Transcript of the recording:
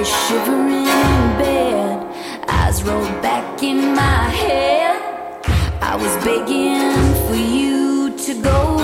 shivering in bed, eyes rolled back in my head. I was begging for you to go